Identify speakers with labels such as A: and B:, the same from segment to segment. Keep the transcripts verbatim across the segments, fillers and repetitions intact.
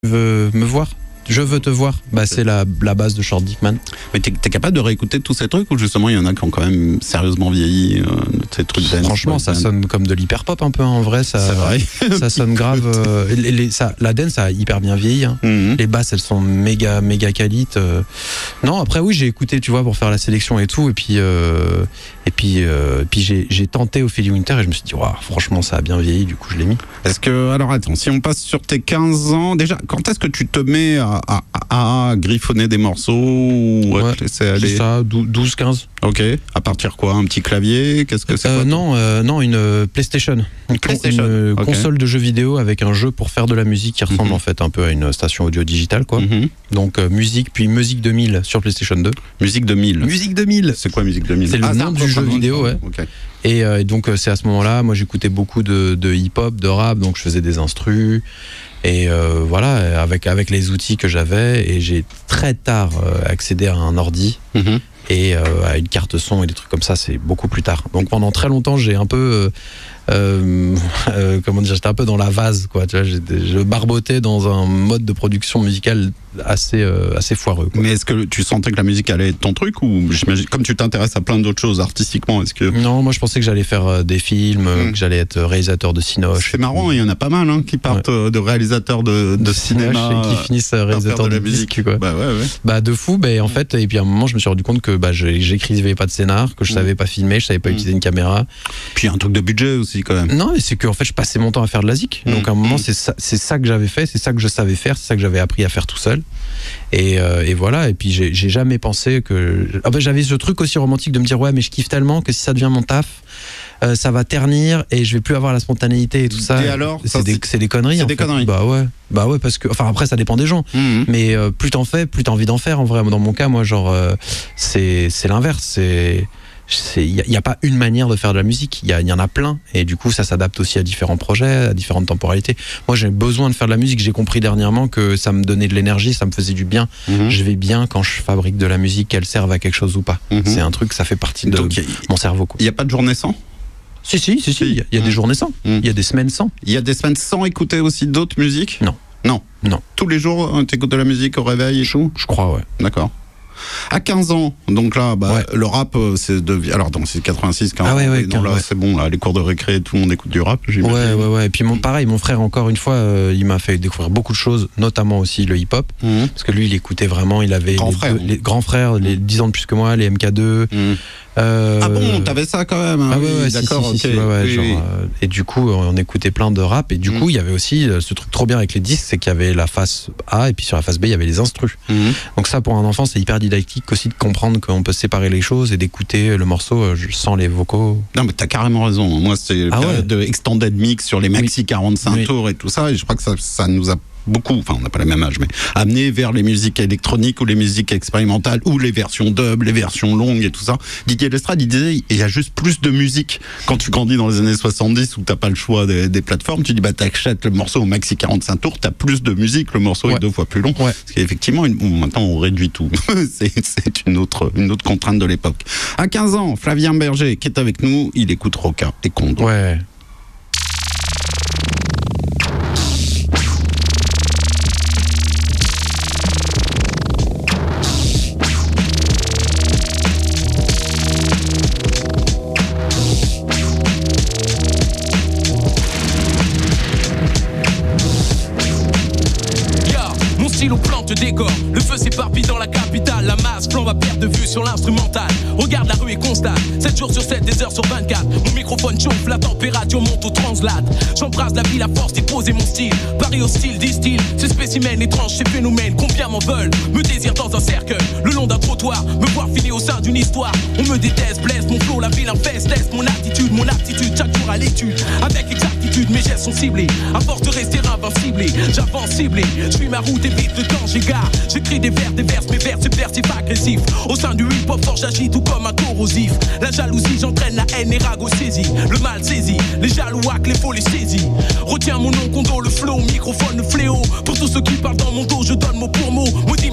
A: veux me voir? Je veux te voir. Bah, c'est la, la base de Short Dick Man.
B: Mais t'es, t'es capable de réécouter tous ces trucs ou justement il y en a qui ont quand même sérieusement vieilli, euh, ces trucs dance?
A: Franchement, ça sonne comme de l'hyper pop un peu, hein, en vrai. Ça,
B: c'est vrai.
A: Ça sonne grave. Euh, les, les, ça, la dance a hyper bien vieilli. Hein. Mm-hmm. Les basses, elles sont méga, méga qualites. Euh. Non, après, oui, j'ai écouté, tu vois, pour faire la sélection et tout. Et puis, euh, et puis, euh, puis j'ai, j'ai tenté Ophélie Winter et je me suis dit, wow, franchement, ça a bien vieilli. Du coup, je l'ai mis.
B: Est-ce que, alors attends, si on passe sur tes quinze ans, déjà, quand est-ce que tu te mets à, à, à, à griffonner des morceaux ou
A: ouais,
B: à te laisser aller?
A: C'est ça, douze quinze.
B: Ok. À partir quoi? Un petit clavier? Qu'est-ce que c'est?
A: euh,
B: quoi,
A: Non, euh, non, une euh, PlayStation. Une,
B: PlayStation.
A: une
B: okay.
A: console de jeux vidéo avec un jeu pour faire de la musique qui ressemble mm-hmm. en fait un peu à une station audio digitale, quoi. Mm-hmm. Donc euh, musique, puis Musique deux mille sur PlayStation deux.
B: Musique deux mille.
A: Musique deux mille.
B: C'est quoi Musique deux mille?
A: C'est le
B: ah,
A: nom du jeu vidéo, ouais.
B: Okay.
A: Et, euh, et donc euh, c'est à ce moment-là, moi j'écoutais beaucoup de, de hip-hop, de rap, donc je faisais des instrus. Et euh, voilà, avec, avec les outils que j'avais, et j'ai très tard euh, accédé à un ordi. Mm-hmm. Et euh, à une carte son et des trucs comme ça, c'est beaucoup plus tard. Donc pendant très longtemps, j'ai un peu, euh, euh, euh, comment dire, j'étais un peu dans la vase, quoi. Tu vois, je barbotais dans un mode de production musicale assez, euh, assez foireux, quoi.
B: Mais est-ce que tu sentais que la musique allait être ton truc, ou j'imagine, comme tu t'intéresses à plein d'autres choses artistiquement, est-ce que...
A: Non, moi je pensais que j'allais faire euh, des films, mmh. que j'allais être réalisateur de Cinoche.
B: C'est marrant, il y en a pas mal hein, qui partent ouais. de réalisateurs de, de, de cinéma
A: et qui finissent réalisateurs de, de, de musique,
B: musique, quoi. Bah ouais, ouais.
A: Bah de fou, bah, en mmh. fait, et puis à un moment je me suis rendu compte que bah, j'écrivais pas de scénar, que je mmh. savais pas filmer, je savais pas mmh. utiliser une caméra.
B: Puis un truc de budget aussi quand même.
A: Non, mais c'est qu'en fait je passais mon temps à faire de la zik. Mmh. Donc à un moment c'est ça, c'est ça que j'avais fait, c'est ça que je savais faire, c'est ça que j'avais appris à faire tout seul. Et, euh, et voilà, et puis j'ai, j'ai jamais pensé que... Ah ben, j'avais ce truc aussi romantique de me dire ouais mais je kiffe tellement que si ça devient mon taf, euh, ça va ternir et je vais plus avoir la spontanéité et tout ça.
B: Et alors
A: c'est,
B: ça,
A: des,
B: c'est...
A: c'est des conneries.
B: C'est
A: en
B: des
A: fait.
B: conneries.
A: Bah ouais, bah ouais parce que... Enfin après ça dépend des gens, mmh. mais euh, plus t'en fais, plus t'as envie d'en faire en vrai. Dans mon cas, moi genre, euh, c'est, c'est l'inverse, c'est... Il n'y a, a pas une manière de faire de la musique, il y, y en a plein, et du coup ça s'adapte aussi à différents projets, à différentes temporalités. Moi j'ai besoin de faire de la musique, j'ai compris dernièrement que ça me donnait de l'énergie, ça me faisait du bien. Mm-hmm. Je vais bien quand je fabrique de la musique, qu'elle serve à quelque chose ou pas. Mm-hmm. C'est un truc, ça fait partie de Donc, a, mon cerveau.
B: Il n'y a pas de journée sans?
A: Si, si, si, si, il y, y a mm. des journées sans, il mm. y a des semaines sans.
B: Il y a des semaines sans écouter aussi d'autres musiques?
A: Non.
B: Non.
A: Non.
B: Tous les jours, tu écoutes de la musique au réveil et tout?
A: Je crois, ouais.
B: D'accord. À quinze ans, donc là, bah, ouais. le rap, c'est de... Alors, donc, c'est quatre-vingt-six, quarante,
A: ah ouais, ouais,
B: non, là,
A: ouais.
B: c'est bon, là, les cours de récré, tout le monde écoute du rap, j'imagine.
A: Ouais, ouais, ouais. Et puis, mon, pareil, mon frère, encore une fois, euh, il m'a fait découvrir beaucoup de choses, notamment aussi le hip-hop, mmh. parce que lui, il écoutait vraiment, il avait...
B: Grand
A: les,
B: frère.
A: Deux, les grands frères, les dix ans de plus que moi, les M K deux... Mmh.
B: Euh... Ah bon, t'avais ça quand même hein,
A: ah ouais,
B: oui,
A: ouais,
B: d'accord,
A: si, si,
B: ok.
A: Si, ouais, ouais,
B: oui,
A: genre,
B: oui.
A: Euh, et du coup, on écoutait plein de rap, et du mmh. coup, il y avait aussi euh, ce truc trop bien avec les disques, c'est qu'il y avait la face A, et puis sur la face B, il y avait les instrus. Mmh. Donc ça, pour un enfant, c'est hyper didactique aussi de comprendre qu'on peut séparer les choses et d'écouter le morceau euh, sans les vocaux.
B: Non, mais t'as carrément raison. Moi, c'est
A: ah
B: période
A: ouais.
B: de extended mix sur les maxi oui. quarante-cinq oui. tours et tout ça, et je crois que ça, ça nous a beaucoup, enfin on n'a pas le même âge, mais amené vers les musiques électroniques ou les musiques expérimentales ou les versions dub, les versions longues et tout ça. Didier Lestrade, il disait il y a juste plus de musique quand tu grandis dans les années soixante-dix où t'as pas le choix des, des plateformes. Tu dis bah t'achètes le morceau au maxi quarante-cinq tours, t'as plus de musique, le morceau ouais. est deux fois plus long. Ouais. Parce qu'effectivement, une, bon, maintenant on réduit tout. c'est, c'est une autre une autre contrainte de l'époque. À quinze ans, Flavien Berger qui est avec nous, il écoute Roca et Kondo.
A: Ouais.
C: Au plan te décore, le feu s'éparpille dans la capitale, la masse flambe à perte de vue sur l'instrumental. Regarde la rue et constate, sept jours sur sept, des heures sur vingt-quatre. Mon microphone chauffe, la température monte au translate. J'embrasse la ville à force d'imposer mon style. Paris hostile, distille, ce spécimen étrange, ces phénomènes, combien m'en veulent. Me désire dans un cercueil, le long d'un trottoir. Me voir filer au sein d'une histoire. On me déteste, blesse mon flow, la ville infeste. Teste mon attitude, mon aptitude, chaque jour à l'étude. Avec exactitude, mes gestes sont ciblés. À force de rester invincible, j'avance ciblé. Je suis ma route et vite le temps j'égare. J'écris des vers, des vers, mes vers subversifs agressifs. Au sein du hip-hop fort j'agis tout comme un corrosif. La jalousie j'entraîne la haine et rago saisie. Le mal saisi, les jaloux hack, les folies saisies. Retiens mon nom, Kondo, le flow, microphone, le fléau. Pour tous ceux qui parlent dans mon dos, je donne mot pour mot. Maudit mes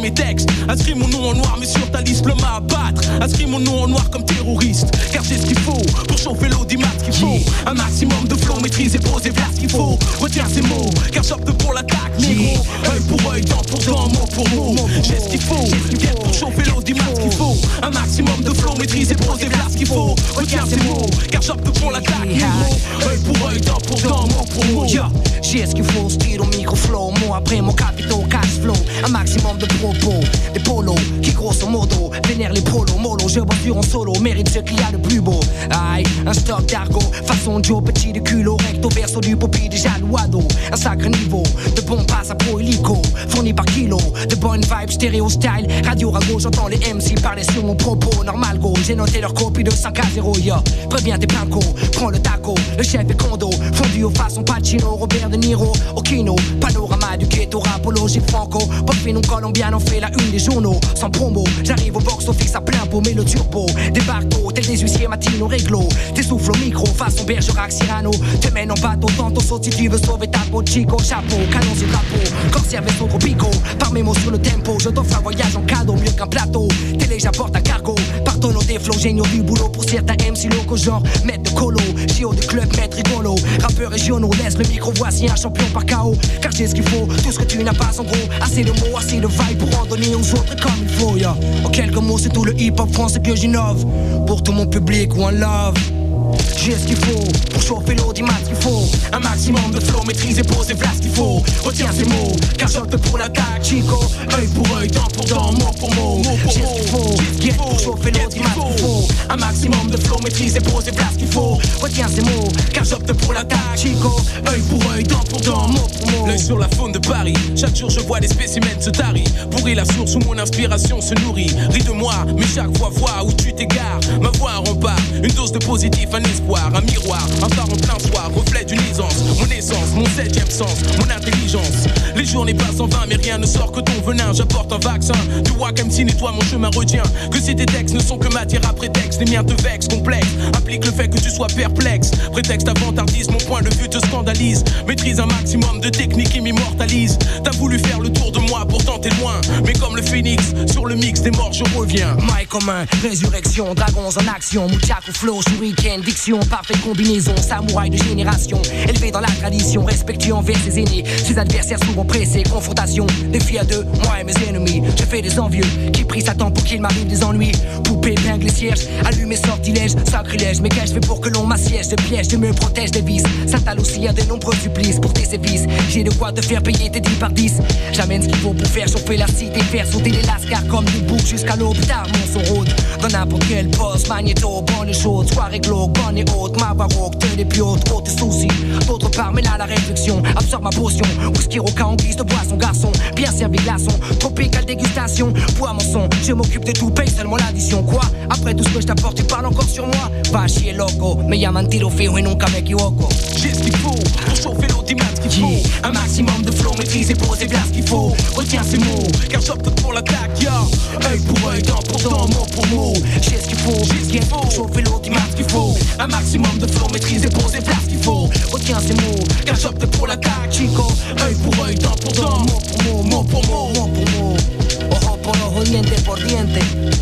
C: mes textes. Inscris mon nom en noir, mais sur ta liste, l'homme à abattre. Inscris mon nom en noir comme terroriste. Car j'ai ce qu'il faut pour chauffer l'audimat, ce qu'il faut. Un maximum de flow, maîtriser, poser, faire ce qu'il faut. Retiens ces mots, car j'opte pour l'attaque, négro. Œil pour œil, dent pour dent, mot pour mot. J'ai ce qu'il faut, bien pour chauffer l'audimat, ce qu'il faut. Un maximum de flow, maîtriser, poser, faire ce qu'il faut. Retiens ces mots, car j'opte pour l'attaque, négro. Œil pour œil, dent pour dent, mot pour mot.
D: J'ai ce qu'il faut, style au micro-flow. Mot après mon capito, cash flow. Un maximum de propos, des polos qui grosso modo vénèrent les prolos. Mollo, je voiture en solo, mérite ce qu'il y a de plus beau. Aïe, un stock d'argot, façon Joe, petit de culot, recto verso du popi, déjà louado. Un sacré niveau, de bons passes à pro hélico, fourni par kilo, de bonnes vibes, stéréo style. Radio rago, j'entends les M C parler sur mon propos. Normal go, j'ai noté leur copie de cinq à zéro, yo. Préviens tes pinko, prends le taco, le chef est condo, fondu aux façons Pacino, Robert De Niro, Okino, panorama du ghetto, rapologie franco, Bofino colombiano, on fait la une des journaux, sans promo, j'arrive au box office à plein pot, mais le turbo, débarque tôt, tel des huissiers matino réglo, tes souffles au micro, façon Bergerac Cyrano, te mène en bateau, tantôt saute si tu veux sauver ta peau, chico, chapeau, canon sur drapeau, corsaire vaisseau tropico, par mes mots sur le tempo, je t'offre un voyage en cadeau, mieux qu'un plateau, télé j'apporte un cargo, pardonne des flots, géniaux du boulot, pour certains M C locaux, genre, maître de colo, J O de club, maître rigolo, rappeur régionaux, laisse le micro, voici un champion par K O, car j'ai ce qu'il faut, tout ce que tu n'as pas en gros, assez de mots, assez de vibe pour en donner aux autres comme il faut, yeah. En quelques mots, c'est tout le hip-hop français que j'innove, pour tout mon public, one love. J'ai ce qu'il faut pour chauffer l'audimat, ce qu'il faut. Un maximum de flow, maîtriser, poser, voilà ce qu'il faut. Retiens ces mots, car j'opte pour l'attaque, chico. Œil pour œil, dent pour dent, mot pour mot. J'ai ce qu'il faut, get pour chauffer l'audimat, ce qu'il faut. Un maximum de flow, maîtriser, poser, voilà ce qu'il faut. Retiens ces mots, car j'opte pour l'attaque, chico. Œil pour œil, dent pour dent, mot pour mot.
C: L'œil sur la faune de Paris, chaque jour je vois des spécimens se tarir. Pourri la source où mon inspiration se nourrit. Ris de moi, mais chaque fois vois où tu t'égares. Ma voix un rempart, une dose de positif, un espoir, un miroir, un phare en plein soir, reflet d'une aisance, mon essence, mon septième sens, mon intelligence. Les journées passent en vain, mais rien ne sort que ton venin. J'apporte un vaccin, tu vois comme si nettoie mon chemin, retiens que si tes textes ne sont que matière à prétexte, les miens te vexent, complexes, implique le fait que tu sois perplexe. Prétexte avant-tardise, mon point de vue te scandalise. Maîtrise un maximum de techniques qui m'immortalisent. T'as voulu faire le tour de moi, pourtant t'es loin. Mais comme le phénix, sur le mix des morts je reviens.
D: Maille commun, résurrection, dragons en action, Muchaku flow, shuriken, diction, parfaite combinaison, samouraï de génération, élevé dans la tradition, respectueux envers ses aînés, ses adversaires souvent pressés, confrontation, défi à deux, moi et mes ennemis, je fais des envieux, qui prient Satan pour qu'il m'arrive des ennuis, poupée, épingle et cierge, allume et sortilège, sacrilège, mais qu'ai-je fait pour que l'on m'assiège de pièges, je me protège des vices, Satan aussi a de nombreux supplices pour tes sévices, j'ai de quoi te faire payer tes dix par dix, j'amène ce qu'il faut pour faire chauffer la cité, faire sauter les lascars comme des boucs jusqu'à l'aube, tard mon son rôde, dans n'importe quel poste, magnéto, bonne et chaude, soirée glauque, bonne et haute, ma baroque, te les plus hautes, trop tes soucis, d'autre part, mais là la réflexion, absorbe ma potion, whisky roca en guise de boisson, garçon, bien servi glaçon, tropical dégustation, bois mon son, je m'occupe de tout, paye seulement l'addition, quoi, après tout ce que je t'apporte, tu parles encore sur moi, va chier loco, me llaman tiro feo et nunca me equivoco.
C: J'ai ce qu'il faut pour chauffer l'audimat, ce qu'il faut. Un maximum de flow, maîtrise et poser, voilà ce qu'il faut. Retiens ces mots, car j'opte pour l'attaque, ya. Œil pour œil, dent pour dent, mot pour mot. J'ai ce qu'il faut, j'ai ce qu'il faut pour chauffer l'audimat, ce qu'il faut. Un maximum de flow, maîtrise et poser, voilà ce qu'il faut. Retiens ces mots, car j'opte pour l'attaque, chico. Œil pour œil, dent pour dent, mot pour mot, mot pour mot, mot pour mot.
D: Ojo por ojo, diente por diente,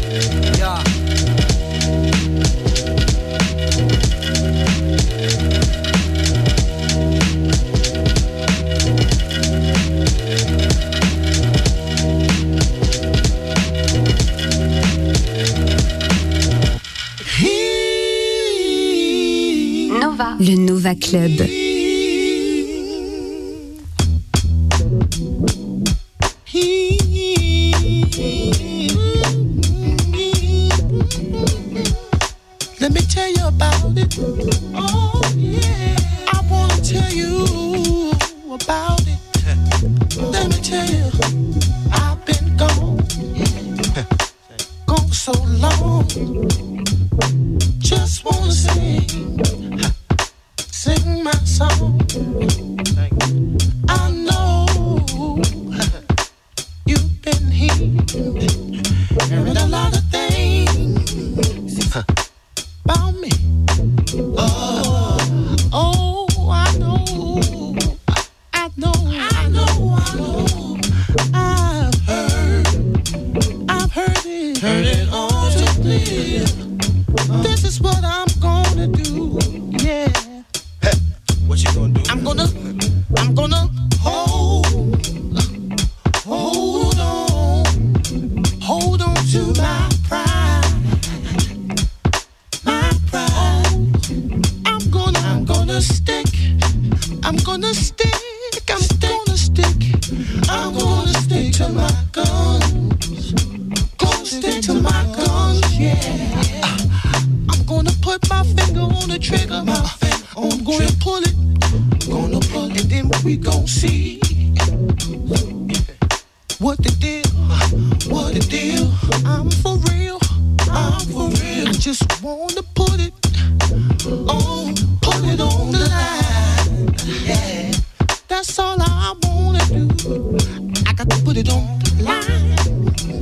D: ya.
E: Le Nova Club.
F: Let me tell you about it. Oh, yeah. I want to tell you about it. Let me tell you, I've been gone, gone so long. Just want to sing, sing my song. I know you've been hearing, hearing a lot of things about me. Oh, oh, I know, I know, I know, I know. I've heard to my pride, my pride. I'm gonna, I'm gonna stick, I'm gonna stick, I'm gonna stick, I'm gonna stick to my guns, gonna stick to my guns, yeah. I'm gonna put my finger on the trigger, my finger, I'm gonna pull it, gonna pull it, and then we gon' see what the deal, what the deal. I'm for real, I'm for real. I just wanna put it on, put it on the line. Yeah, that's all I wanna do. I got to put it on the line.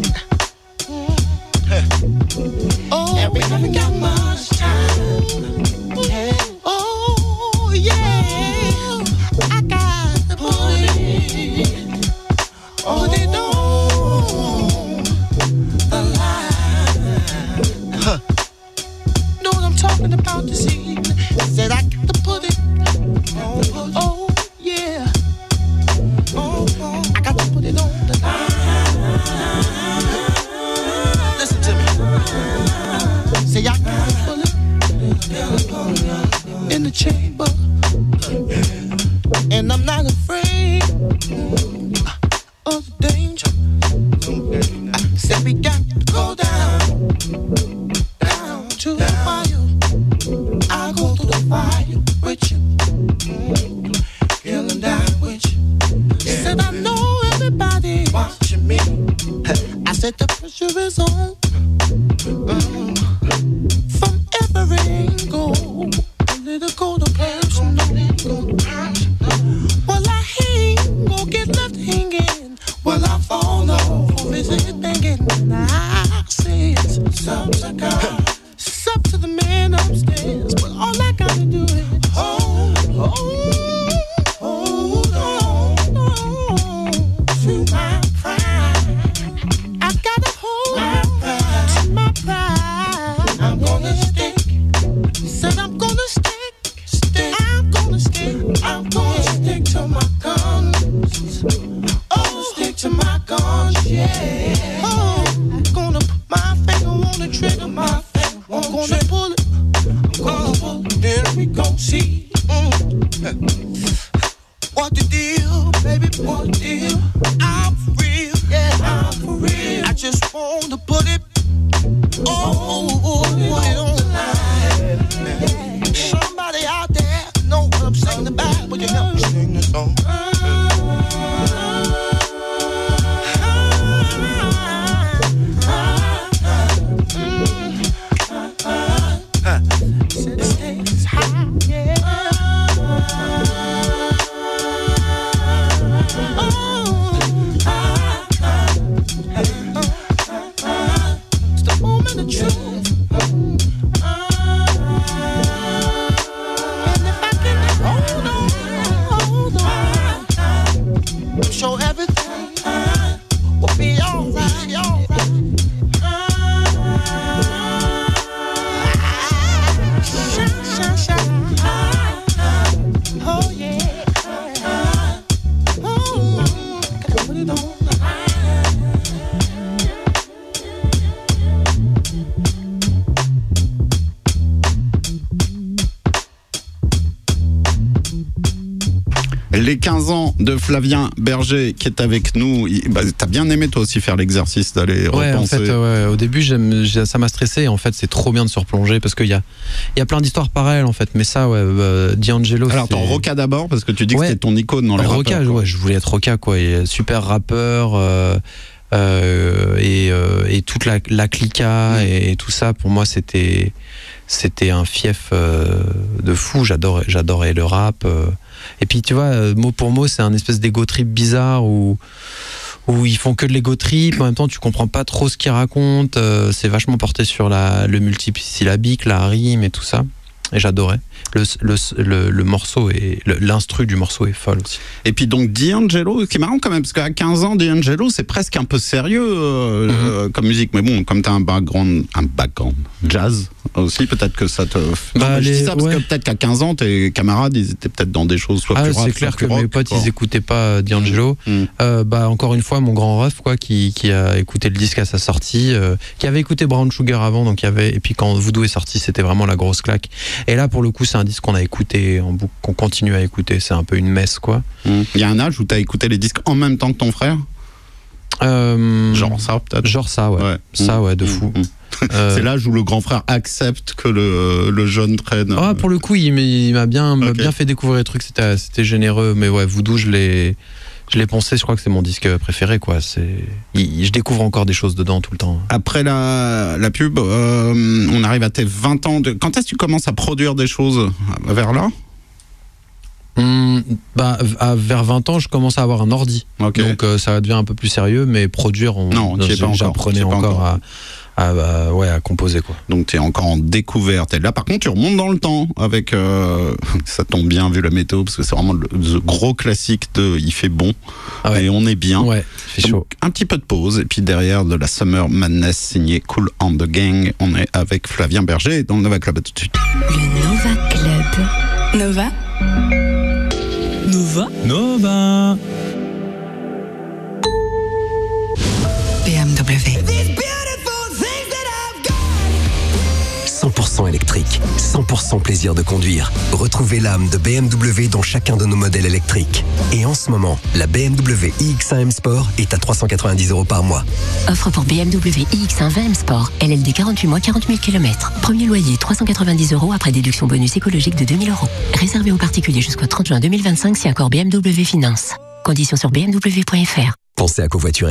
F: Yeah. Oh, and we haven't got much time. Yeah. Oh, yeah, I got to put it. Put it on the line. Huh. Know what I'm talking about this evening? Said I got to put it on. Oh, yeah. Oh, oh, I got to put it on the line. Listen to me. Say I got to put it in the chamber. And I'm not afraid of the danger. I said we got to go down, down to the fire. I'll go to the fire with you, kill and die with you. Said I know everybody watching me. I said the pressure is on, mm, from every angle, political to personal. Well, I ain't gonna get left hanging. Well, I fall off of his head thinking, I say it's up to God, it's up to the man upstairs. But all I gotta do is hold, hold, hold on, on to my pride. I gotta hold my pride, to my pride. I'm gonna stick, said I'm gonna stick, stick. I'm gonna stick, I'm gonna stick to my guns. Oh, stick to my guns, yeah. Oh, I'm gonna put my finger on the trigger, my finger. I'm gonna pull it, I'm gonna pull it, then we gon' see. Mm. What the deal, baby, what the deal? I'm for real, yeah, I'm for real. I just wanna put it, oh, oh, put it on the line. Somebody out there know what I'm singing about, would you help me sing this song? Show everything will be alright, alright. Shine, shine, shine. Oh yeah. Oh, gotta put it on.
B: Les quinze ans de Flavien Berger qui est avec nous. Bah, t'as bien aimé toi aussi faire l'exercice d'aller
A: ouais,
B: repenser.
A: En fait, ouais, au début, j'aime, ça m'a stressé. En fait, c'est trop bien de se replonger parce qu'il y a, il y a plein d'histoires pareilles en fait. Mais ça, ouais, euh, D'Angelo.
B: Alors, attends, Roca d'abord parce que tu dis
A: ouais.
B: que c'était ton icône dans le
A: Roca, ouais, je voulais être Roca, quoi. Et super rappeur. Euh, euh, et, euh, et toute la, la clica mmh. et, et tout ça, pour moi, c'était, c'était un fief euh, de fou. J'adorais, j'adorais le rap. Euh, Et puis tu vois, mot pour mot, c'est un espèce d'ego trip bizarre où, où ils font que de l'ego trip. En même temps, tu comprends pas trop ce qu'ils racontent. Euh, c'est vachement porté sur la, le multisyllabique, la rime et tout ça. Et j'adorais. Le, le, le, le morceau et l'instru du morceau est folle aussi.
B: Et puis donc D'Angelo, ce qui est marrant quand même, parce qu'à quinze ans, D'Angelo, c'est presque un peu sérieux euh, mm-hmm. euh, comme musique. Mais bon, comme tu as un background, un background jazz aussi, peut-être que ça te...
A: Bah,
B: non,
A: les,
B: je dis ça parce
A: ouais.
B: que peut-être qu'à quinze ans, tes camarades, ils étaient peut-être dans des choses soit
A: ah,
B: plus rap,
A: c'est clair que
B: rock,
A: mes potes,
B: quoi.
A: ils écoutaient pas D'Angelo. Mm. Euh, bah, encore une fois, mon grand ref, quoi, qui, qui a écouté le disque à sa sortie, euh, qui avait écouté Brown Sugar avant, donc il y avait... et puis quand Voodoo est sorti, c'était vraiment la grosse claque. Et là, pour le coup, c'est un disque qu'on a écouté en boucle, qu'on continue à écouter. C'est un peu une messe, quoi.
B: Il y a un âge où tu as écouté les disques en même temps que ton frère
A: euh,
B: Genre ça, peut-être.
A: Genre ça, ouais. ouais. Ça, ouais, de mmh. fou. Mmh.
B: Euh... C'est l'âge où le grand frère accepte que le, le jeune traîne.
A: Ah, pour le coup, il m'a bien, okay. bien fait découvrir les trucs. C'était, c'était généreux. Mais ouais, Voodoo, je l'ai, je l'ai poncé. Je crois que c'est mon disque préféré, quoi. C'est, il, je découvre encore des choses dedans tout le temps.
B: Après la, la pub, euh, on arrive à tes vingt ans. De... Quand est-ce que tu commences à produire des choses vers là?
A: Mmh, bah, à, vers vingt ans, je commence à avoir un ordi. Okay. Donc euh, ça devient un peu plus sérieux, mais produire, on,
B: non, tu es pas
A: j'apprenais encore, encore à, à, à, ouais, à composer, quoi.
B: Donc tu es encore en découverte. Et là, par contre, tu remontes dans le temps avec. Euh, ça tombe bien vu la météo, parce que c'est vraiment le, le gros classique de il fait bon ah ouais. et on est bien.
A: Ouais, il fait chaud.
B: Un petit peu de pause, et puis derrière de la Summer Madness signée Cool and the Gang, on est avec Flavien Berger dans le Nova Club. À tout de suite.
E: Le Nova Club.
G: Nova.
C: Nova. Nova.
G: B M W.
H: cent pour cent électrique, cent pour cent plaisir de conduire. Retrouvez l'âme de B M W dans chacun de nos modèles électriques. Et en ce moment, la B M W i X un M Sport est à trois cent quatre-vingt-dix euros par mois.
I: Offre pour B M W i X un vingt M Sport. L L D quarante-huit mois, quarante mille kilomètres. Premier loyer trois cent quatre-vingt-dix euros après déduction bonus écologique de deux mille euros. Réservé aux particuliers jusqu'au trente juin deux mille vingt-cinq si accord B M W Finance. Conditions sur b m w point f r.
H: Pensez à covoiturer.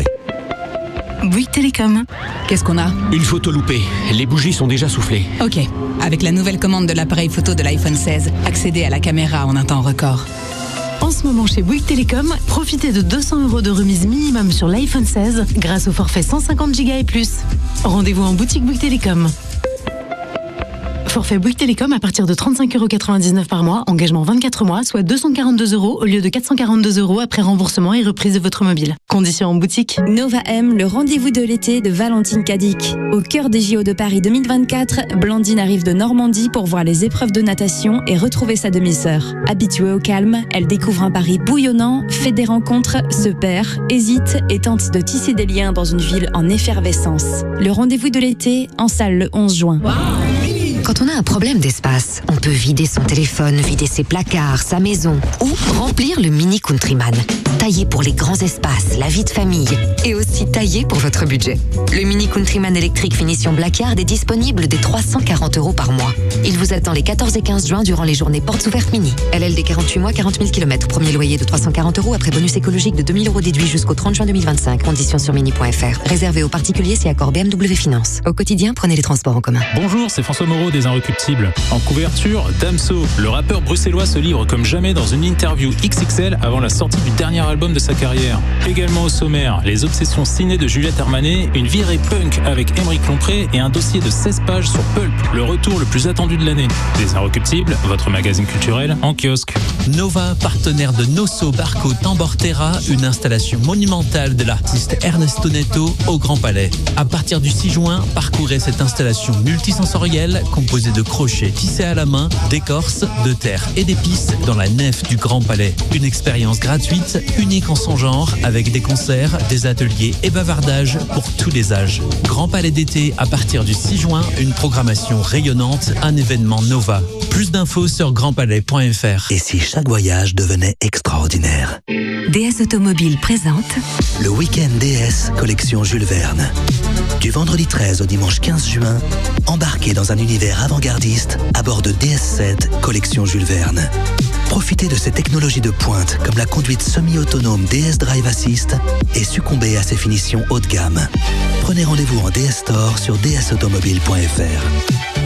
G: Bouygues Télécom. Qu'est-ce qu'on a?
J: Une photo loupée. Les bougies sont déjà soufflées.
G: Ok. Avec la nouvelle commande de l'appareil photo de l'iPhone seize, accédez à la caméra en un temps record.
K: En ce moment chez Bouygues Télécom, profitez de deux cents euros de remise minimum sur l'iPhone seize grâce au forfait cent cinquante giga et plus. Rendez-vous en boutique Bouygues Télécom. Forfait Bouygues Télécom à partir de trente-cinq euros quatre-vingt-dix-neuf par mois, engagement vingt-quatre mois, soit deux cent quarante-deux euros au lieu de quatre cent quarante-deux euros après remboursement et reprise de votre mobile. Conditions en boutique.
L: Nova M, le rendez-vous de l'été de Valentine Cadic. Au cœur des J O de Paris deux mille vingt-quatre, Blandine arrive de Normandie pour voir les épreuves de natation et retrouver sa demi-sœur. Habituée au calme, elle découvre un Paris bouillonnant, fait des rencontres, se perd, hésite et tente de tisser des liens dans une ville en effervescence. Le rendez-vous de l'été, en salle le onze juin.
I: Wow. Quand on a un problème d'espace, on peut vider son téléphone, vider ses placards, sa maison ou remplir le Mini Countryman. Taillé pour les grands espaces, la vie de famille et aussi taillé pour votre budget. Le Mini Countryman électrique finition Blackard est disponible dès trois cent quarante euros par mois. Il vous attend les quatorze et quinze juin durant les journées portes ouvertes mini. L L D quarante-huit mois, quarante mille kilomètres. Premier loyer de trois cent quarante euros après bonus écologique de deux mille euros déduit jusqu'au trente juin deux mille vingt-cinq. Conditions sur mini point f r. Réservé aux particuliers si accord B M W Finance. Au quotidien, prenez les transports en commun.
M: Bonjour, c'est François Moreau des Inrecuptibles. En couverture, Damso, le rappeur bruxellois se livre comme jamais dans une interview X X L avant la sortie du dernier album de sa carrière. Également au sommaire, les obsessions ciné de Juliette Armanet, une virée punk avec Émeric Lompré et un dossier de seize pages sur Pulp, le retour le plus attendu de l'année. Les Inrecuptibles, votre magazine culturel en kiosque.
N: Nova, partenaire de Nosso Barco Tambortera, une installation monumentale de l'artiste Ernesto Neto au Grand Palais. À partir du six juin, parcourez cette installation multisensorielle composée de crochets tissés à la main, d'écorce, de terre et d'épices dans la nef du Grand Palais. Une expérience gratuite, unique en son genre, avec des concerts, des ateliers et bavardages pour tous les âges. Grand Palais d'été à partir du six juin, une programmation rayonnante, un événement Nova. Plus d'infos sur grand palais point f r.
H: Et si chaque voyage devenait extraordinaire?
E: D S Automobile présente
H: le week-end D S collection Jules Verne. Du vendredi treize au dimanche quinze juin, embarquez dans un univers avant-gardiste à bord de D S sept collection Jules Verne. Profitez de ces technologies de pointe comme la conduite semi-autonome D S Drive Assist et succombez à ses finitions haut de gamme. Prenez rendez-vous en D S Store sur d s automobile point f r.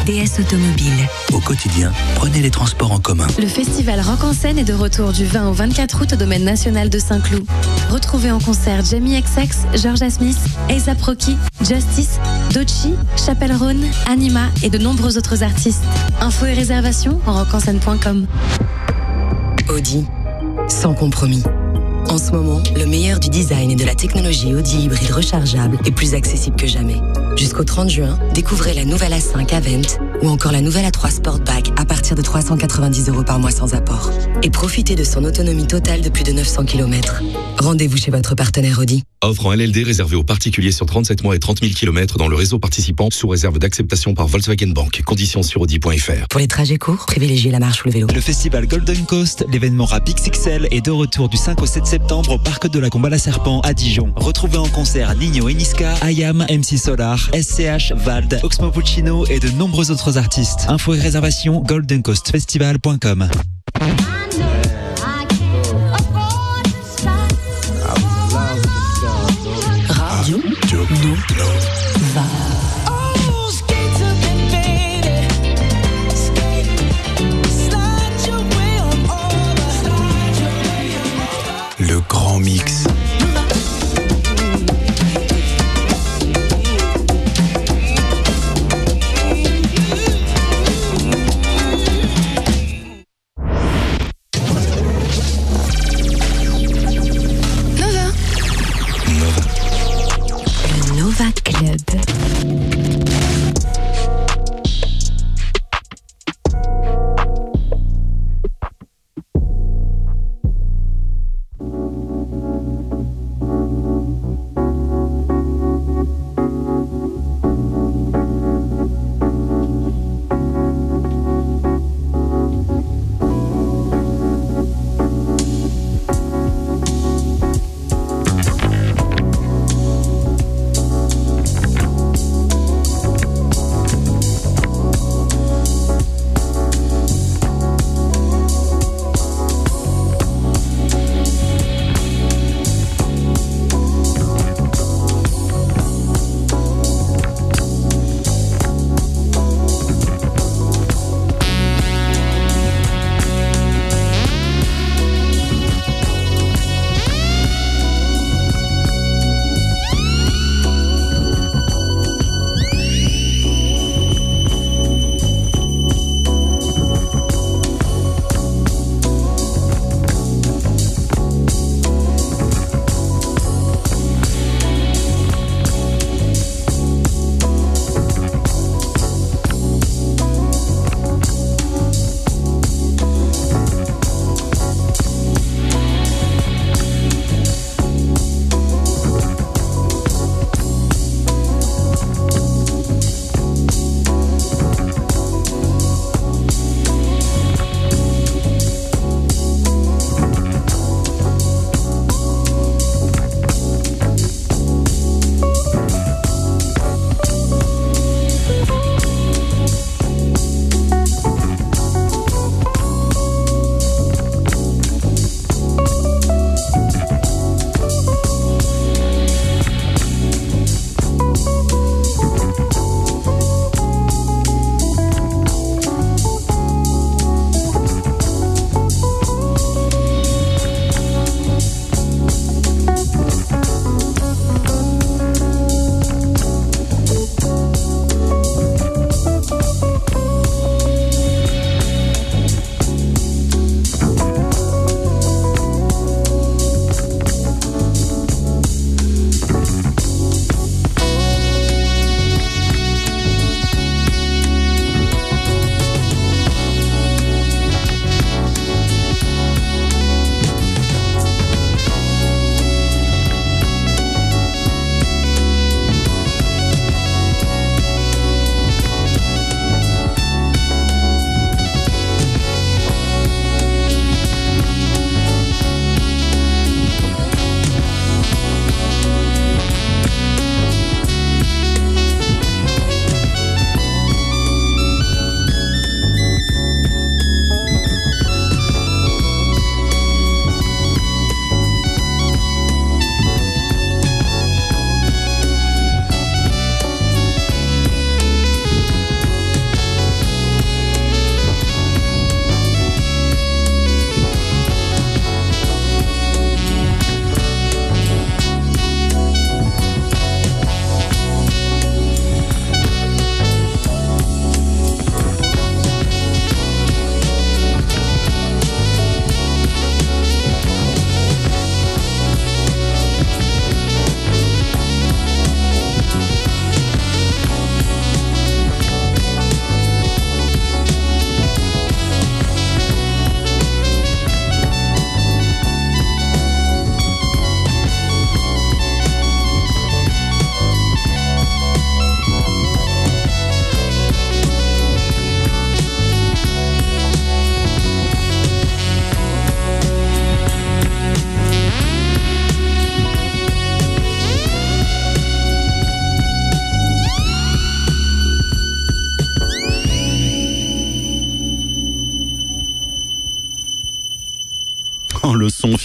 E: D S Automobile.
H: Au quotidien, prenez les transports en commun.
L: Le festival Rock en scène est de retour du vingt au vingt-quatre août au domaine national de Saint-Cloud. Retrouvez en concert Jamie X X, Georgia Smith, A$AP Rocky, Justice, Doechii, Chappell Roan, Anima et de nombreux autres artistes. Infos et réservations en rock en scène point com.
O: Audi, sans compromis. En ce moment, le meilleur du design et de la technologie Audi hybride rechargeable est plus accessible que jamais. Jusqu'au trente juin, découvrez la nouvelle A cinq Avent ou encore la nouvelle A trois Sportback à partir de trois cent quatre-vingt-dix euros par mois sans apport. Et profitez de son autonomie totale de plus de neuf cents kilomètres. Rendez-vous chez votre partenaire Audi.
P: Offre en L L D réservée aux particuliers sur trente-sept mois et trente mille kilomètres dans le réseau participant sous réserve d'acceptation par Volkswagen Bank. Conditions sur audi point f r.
O: Pour les trajets courts, privilégiez la marche ou le vélo.
Q: Le festival Golden Coast, l'événement rap X X L, est de retour du cinq au sept septembre au parc de la Combat à Serpent à Dijon. Retrouvez en concert Nino et Niska, I A M, M C Solar, S C H, Vald, Oxmo Puccino et de nombreux autres artistes. Infos et réservations golden coast festival point com.
O: Radio Nova.
A: Le grand mix.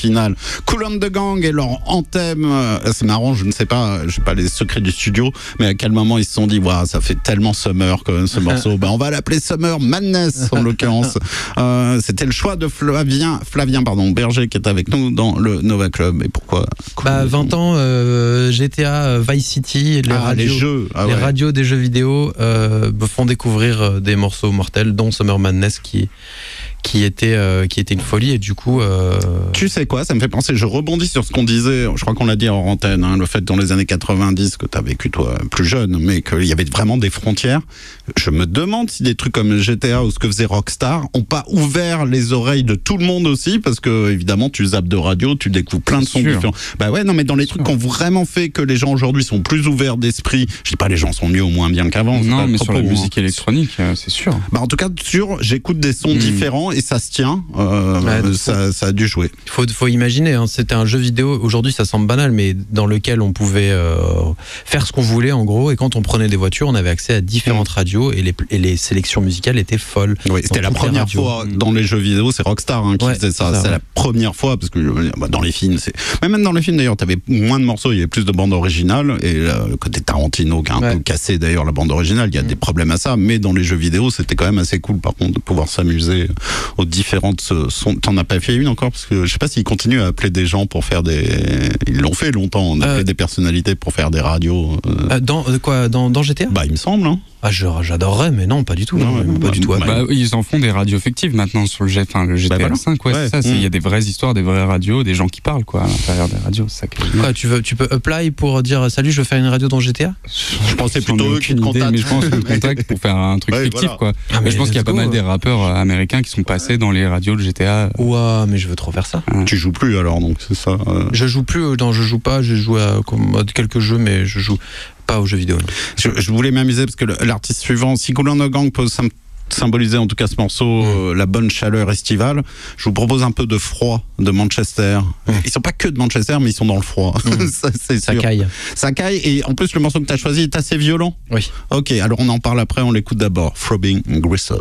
B: finale. Kool and the Gang et leur anthème, euh, c'est marrant, je ne sais pas, je sais pas les secrets du studio, mais à quel moment ils se sont dit, waouh, ça fait tellement Summer quand même ce morceau. Ben, on va l'appeler Summer Madness en l'occurrence. Euh, c'était le choix de Flavien, Flavien pardon, Berger qui est avec nous dans le Nova Club. Et pourquoi
A: bah, vingt ans, euh, G T A, Vice City, les,
B: ah,
A: radios,
B: les, jeux. Ah,
A: les
B: ouais.
A: radios des jeux vidéo euh, me font découvrir des morceaux mortels, dont Summer Madness qui qui était euh, qui était une folie. Et du coup euh...
B: tu sais quoi, ça me fait penser, je rebondis sur ce qu'on disait, je crois qu'on l'a dit en antenne, hein, le fait dans les années quatre-vingt-dix que tu as vécu toi plus jeune, mais qu'il y avait vraiment des frontières. Je me demande si des trucs comme G T A ou ce que faisait Rockstar ont pas ouvert les oreilles de tout le monde aussi, parce que évidemment tu zappes de radio, tu découvres plein de sons différents. Bah ouais, non mais dans les trucs qui ont vraiment fait que les gens aujourd'hui sont plus ouverts d'esprit, je dis pas les gens sont mieux ou moins bien qu'avant.
R: Non, mais
B: propos,
R: sur la musique
B: hein.
R: électronique, c'est sûr.
B: Bah en tout cas sur, j'écoute des sons mmh. différents et ça se tient, euh, ouais, ça, ça a dû jouer.
A: Il faut, faut imaginer, hein, c'était un jeu vidéo, aujourd'hui ça semble banal, mais dans lequel on pouvait euh, faire ce qu'on voulait en gros, et quand on prenait des voitures, on avait accès à différentes mmh. radios et les, et les sélections musicales étaient folles.
B: Oui, c'était la première fois dans les jeux vidéo, c'est Rockstar hein, qui ouais, faisait ça, c'est, ça, c'est ouais. la première fois, parce que bah, dans les films, c'est... Mais même dans les films d'ailleurs, t'avais moins de morceaux, il y avait plus de bandes originales, et euh, le côté Tarantino qui a un ouais. peu cassé d'ailleurs la bande originale, il y a mmh. des problèmes à ça, mais dans les jeux vidéo, c'était quand même assez cool par contre de pouvoir s'amuser aux différentes sons. T'en as pas fait une encore, parce que je sais pas s'ils continuent à appeler des gens pour faire des... Ils l'ont fait longtemps, on appelait euh... des personnalités pour faire des radios. Euh...
A: Euh, dans quoi, dans, dans G T A?
B: Bah il me semble, hein.
A: Ah, j'adorerais, mais non, pas du tout. Non, non, pas
B: bah,
A: du tout.
R: Bah, ils en font des radios fictives maintenant sur le, G... enfin, le G T A bah, voilà. cinq. Ouais, ouais. c'est ça. Il mmh. y a des vraies histoires, des vraies radios, des gens qui parlent quoi, à l'intérieur des radios. C'est ça qui est
A: quoi, tu, veux, tu peux apply pour dire salut, je veux faire une radio dans G T A?
B: Je pensais plutôt eux qui te contactent.
R: Mais je pense qu'ils contactent pour faire un truc ouais, fictif. Voilà. Quoi. Ah, mais mais je pense qu'il y a pas mal des rappeurs américains qui sont passés dans les radios de G T A.
A: Ouah, mais je veux trop faire ça.
B: Ouais. Tu joues plus alors, donc c'est ça. Euh...
A: Je joue plus, non, je joue pas. J'ai joué à, à quelques jeux, mais je joue pas aux jeux vidéo.
B: Je, je voulais m'amuser parce que le, l'artiste suivant, si Kool and the Gang peut symboliser en tout cas ce morceau, mmh. euh, la bonne chaleur estivale, je vous propose un peu de froid de Manchester. Mmh. Ils sont pas que de Manchester, mais ils sont dans le froid. Mmh. ça, c'est
A: ça caille.
B: Ça caille, et en plus le morceau que tu as choisi est assez violent.
A: Oui.
B: Ok, alors on en parle après, on l'écoute d'abord. Throbbing Gristle.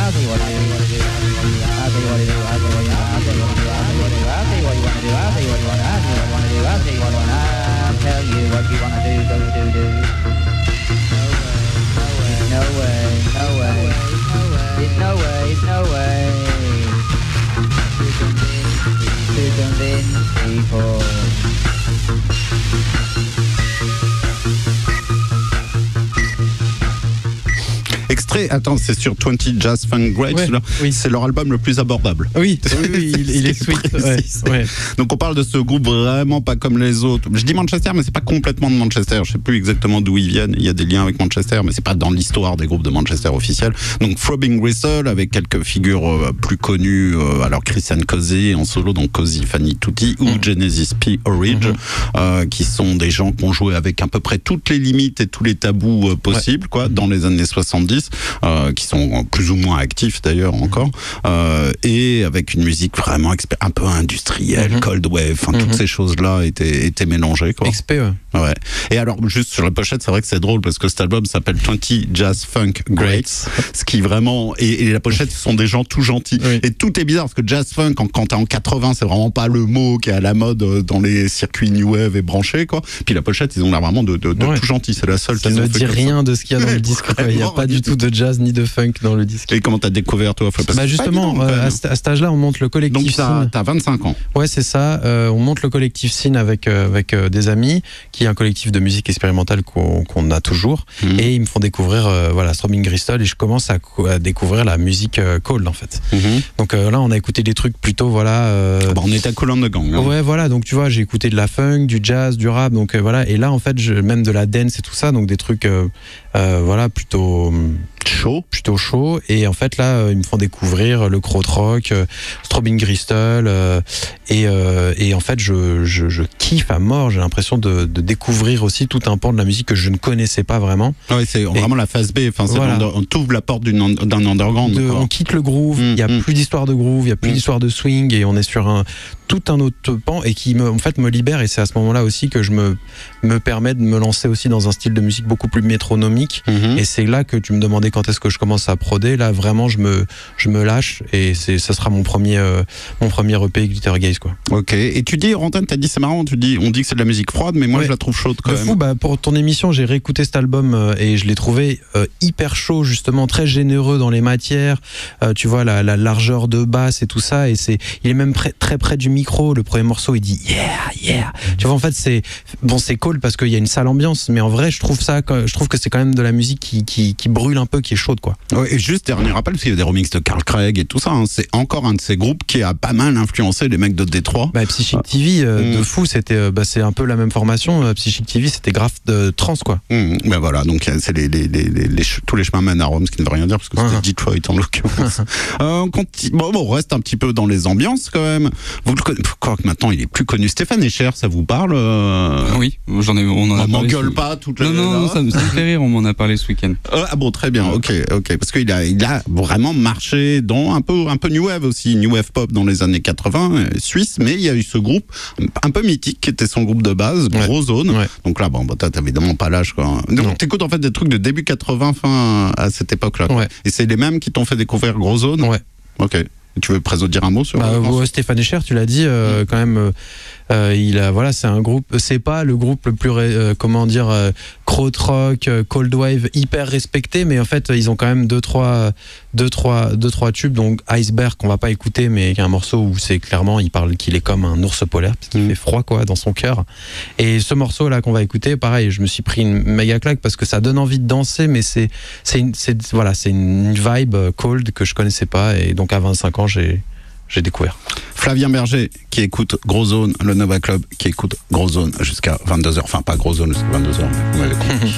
B: Extrait, attends, c'est sur vingt Jazz Funk Greats,
A: ouais,
B: là.
A: Oui.
B: C'est leur album le plus abordable.
A: Oui, oui, oui il, il est sweet. Ouais, ouais.
B: Donc on parle de ce groupe vraiment pas comme les autres. Je dis Manchester, mais c'est pas complètement de Manchester. Je sais plus exactement d'où ils viennent. Il y a des liens avec Manchester, mais c'est pas dans l'histoire des groupes de Manchester officiels. Donc Throbbing Gristle avec quelques figures euh, plus connues. Euh, alors Christian Cosey en solo, donc Cosey, Fanny Tutti ou mm. Genesis P. Orridge, mm-hmm. euh, qui sont des gens qui ont joué avec à peu près toutes les limites et tous les tabous euh, possibles, ouais. quoi, dans les années soixante-dix. Euh, qui sont plus ou moins actifs d'ailleurs encore, euh, et avec une musique vraiment expé- un peu industrielle, mm-hmm. cold wave, enfin mm-hmm. toutes ces choses-là étaient, étaient mélangées. Quoi.
A: X P, ouais.
B: ouais. Et alors juste sur la pochette, c'est vrai que c'est drôle parce que cet album s'appelle vingt Jazz Funk Greats, ce qui vraiment, et, et la pochette, ce sont des gens tout gentils. Oui. Et tout est bizarre parce que Jazz Funk, quand, quand t'es en quatre-vingts, c'est vraiment pas le mot qui est à la mode dans les circuits New Wave et branchés, quoi. Puis la pochette, ils ont l'air vraiment de, de, de ouais. tout gentils, c'est la seule
A: ça ne dit rien ça. De ce qu'il y a dans le disque, il n'y a pas du tout de jazz ni de funk dans le disque.
B: Et comment t'as découvert toi parce
A: Bah justement, évident, euh, à, c- à cet âge-là, on monte le collectif.
B: Donc t'as, t'as vingt-cinq ans.
A: Ouais, c'est ça. Euh, on monte le collectif Scene avec euh, avec euh, des amis, qui est un collectif de musique expérimentale qu'on, qu'on a toujours, mmh. et ils me font découvrir euh, voilà Throbbing Gristle et je commence à, à découvrir la musique euh, cold en fait. Mmh. Donc euh, là, on a écouté des trucs plutôt voilà. Euh...
B: Bon, on était à Cool and the Gang. Hein.
A: Ouais, voilà. Donc tu vois, j'ai écouté de la funk, du jazz, du rap, donc euh, voilà. Et là, en fait, je, même de la dance et tout ça, donc des trucs euh, euh, voilà plutôt
B: chaud,
A: plutôt chaud. Et en fait là, euh, ils me font découvrir le krautrock, euh, Throbbing Gristle, euh, et euh, et en fait je, je je kiffe à mort. J'ai l'impression de, de découvrir aussi tout un pan de la musique que je ne connaissais pas vraiment.
B: Ouais, c'est et vraiment la phase B. Enfin, c'est voilà. On t'ouvre la porte d'une, d'un underground.
A: De, on quitte le groove. Il mmh, y a mmh. plus d'histoire de groove, il y a plus mmh. d'histoire de swing, et on est sur un tout un autre pan et qui me, en fait, me libère. Et c'est à ce moment-là aussi que je me me permets de me lancer aussi dans un style de musique beaucoup plus métronomique. Mmh. Et c'est là que tu me demandais quand est-ce que je commence à proder. Là, vraiment, je me je me lâche et c'est ça sera mon premier euh, mon premier E P Glitter Gaze, quoi.
B: Ok. Et tu dis, Rantan, t'as dit c'est marrant. Tu dis, on dit que c'est de la musique froide, mais moi ouais. je la trouve chaude quand
A: de
B: même.
A: Fou, bah, pour ton émission, j'ai réécouté cet album euh, et je l'ai trouvé euh, hyper chaud, justement, très généreux dans les matières. Euh, tu vois la, la largeur de basse et tout ça. Et c'est, il est même près, très près du micro. Le premier morceau, il dit yeah, yeah. Tu vois, en fait, c'est bon, c'est cool parce qu'il y a une sale ambiance, mais en vrai, je trouve ça, je trouve que c'est quand même de la musique qui, qui, qui brûle un peu, qui est chaude, quoi.
B: Ouais, et juste dernier rappel, parce qu'il y a des remixes de Carl Craig et tout ça. Hein, c'est encore un de ces groupes qui a pas mal influencé les mecs de Détroit.
A: Bah, Psychic T V, euh, mmh. de fou, c'était, euh, bah, c'est un peu la même formation. Euh, Psychic T V, c'était grave de trance, quoi.
B: Mmh. Ben voilà, donc c'est les, les, les, les, les tous les chemins mènent à Rome, ce qui ne veut rien dire parce que c'était uh-huh. Detroit en l'occurrence. euh, on, continue, bon, bon, on reste un petit peu dans les ambiances quand même. Vous le connaissez, quoi que maintenant il est plus connu. Stéphane Escher, ça vous parle euh...
R: Oui, j'en ai. On en a
B: on
R: parlé.
B: M'engueule
R: ce...
B: pas toutes
R: non,
B: les.
R: Non, non, ça, ça me fait rire. On m'en a parlé ce week-end.
B: Euh, ah bon, très bien. Ok, ok, parce qu'il a, il a vraiment marché dans un peu, un peu new wave aussi, new wave pop dans les années quatre-vingts, euh, suisse. Mais il y a eu ce groupe un peu mythique qui était son groupe de base, ouais. Gros Zone. Ouais. Donc là, bon, bah, t'as évidemment pas l'âge, quoi. Donc t'écoutes en fait des trucs de début quatre-vingts, fin à cette époque-là. Ouais. Et c'est les mêmes qui t'ont fait découvrir Gros Zone.
A: Ouais.
B: Ok. Tu veux présenter dire un mot sur
A: bah, euh, Stéphane Escher, tu l'as dit, euh, mmh. quand même. Euh, il a, voilà, c'est un groupe. C'est pas le groupe le plus, euh, comment dire, euh, krautrock, euh, cold wave, hyper respecté, mais en fait, ils ont quand même deux trois, deux trois, deux trois tubes. Donc Iceberg, qu'on va pas écouter, mais qui est un morceau où c'est clairement, il parle qu'il est comme un ours polaire, parce qu'il mmh. fait froid, quoi, dans son cœur. Et ce morceau là qu'on va écouter, pareil, je me suis pris une méga claque parce que ça donne envie de danser, mais c'est, c'est, une, c'est voilà, c'est une vibe cold que je connaissais pas, et donc à vingt-cinq ans, j'ai j'ai découvert.
B: Flavien Berger qui écoute Gros Zone, le Nova Club qui écoute Gros Zone jusqu'à vingt-deux heures. Enfin, pas Gros Zone jusqu'à vingt-deux heures, mais vous m'avez compris.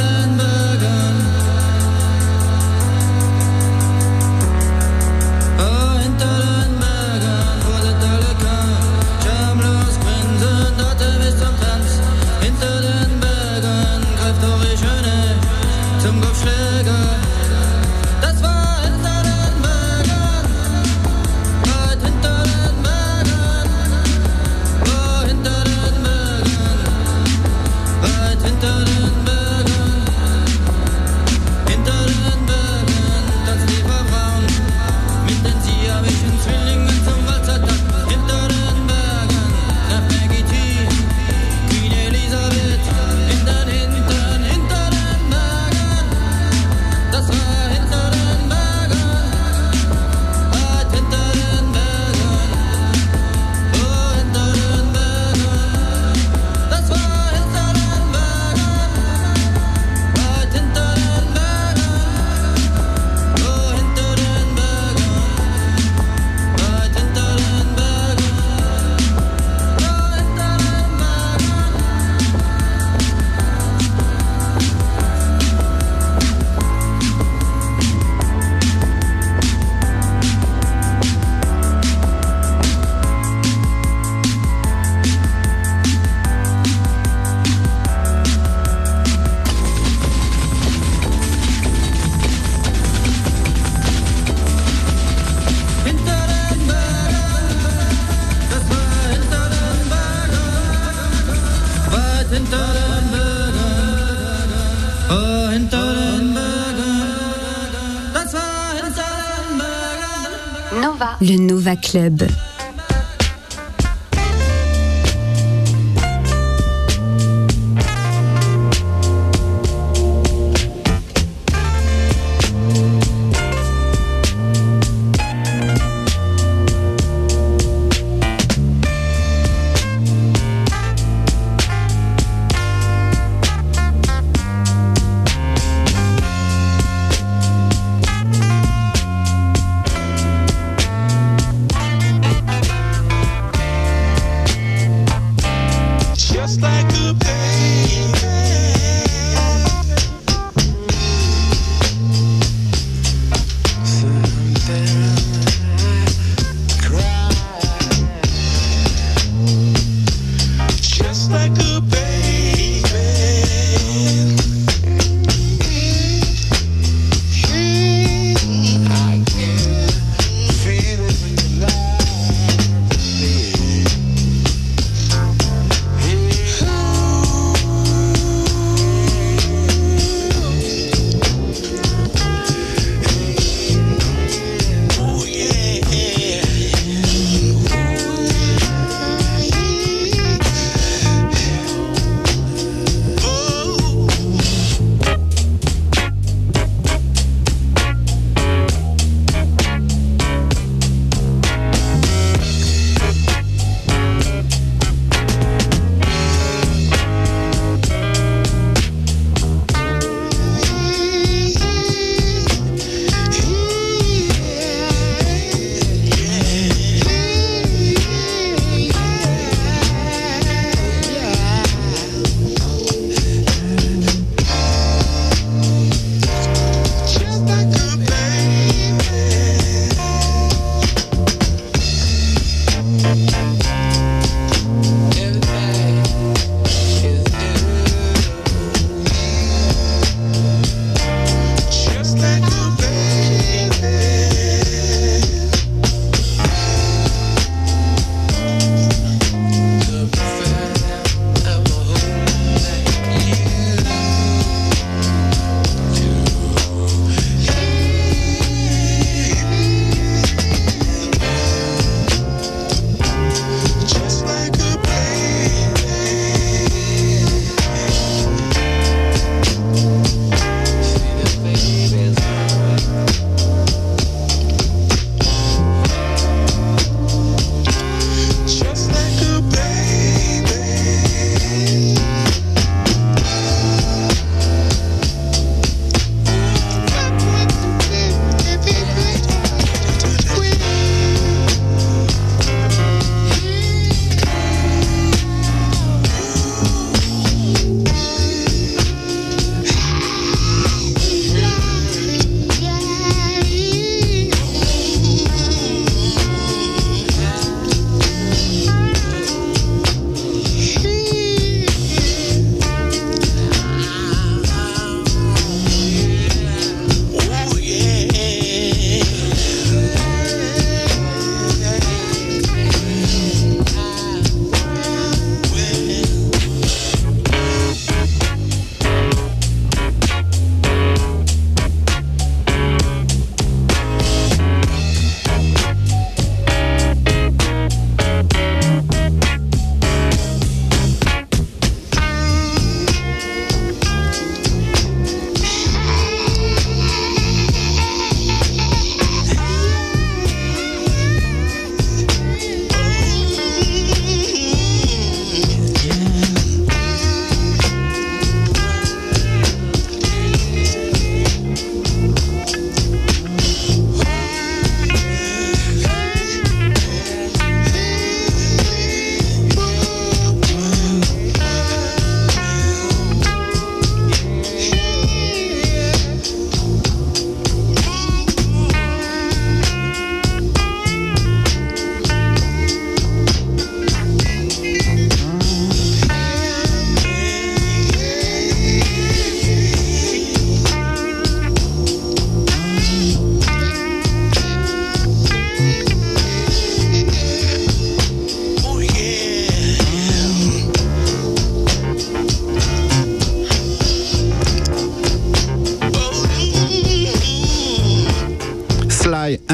S: Oh
E: Nova. Le Nova Club.
F: Thank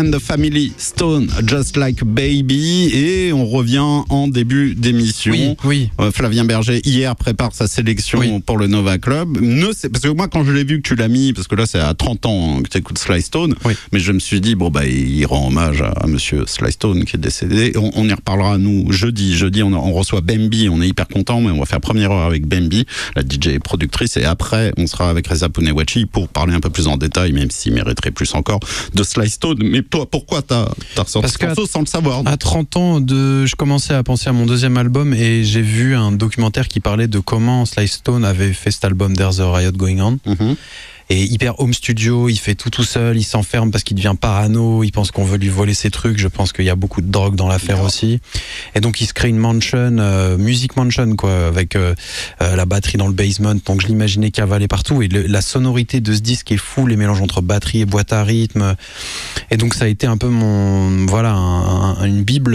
B: and the Family Stone, Just Like Baby, et on revient en début d'émission.
A: Oui, oui.
B: Euh, Flavien Berger hier prépare sa sélection oui. pour le Nova Club. Ne sais, parce que moi quand je l'ai vu que tu l'as mis, parce que là c'est à trente ans que tu écoutes Sly Stone, oui. mais je me suis dit bon bah il rend hommage à, à Monsieur Sly Stone qui est décédé. On, on y reparlera nous jeudi. Jeudi on, on reçoit Bambi, on est hyper content, mais on va faire première heure avec Bambi, la D J et productrice, et après on sera avec Reza Pounewachi pour parler un peu plus en détail, même s'il mériterait plus encore, de Sly Stone. Mais toi, pourquoi t'as, t'as ressorti ce morceau sans le savoir?
A: À trente ans, de, je commençais à penser à mon deuxième album et j'ai vu un documentaire qui parlait de comment Sly Stone avait fait cet album There's a Riot Going On. Mm-hmm. Et hyper home studio, il fait tout tout seul, il s'enferme parce qu'il devient parano, il pense qu'on veut lui voler ses trucs, je pense qu'il y a beaucoup de drogue dans l'affaire aussi. Et donc il se crée une mansion, euh, music mansion quoi, avec euh, euh, la batterie dans le basement, donc je l'imaginais cavaler partout, et le, la sonorité de ce disque est fou, les mélanges entre batterie et boîte à rythme, et donc ça a été un peu mon, voilà, un, un, une bible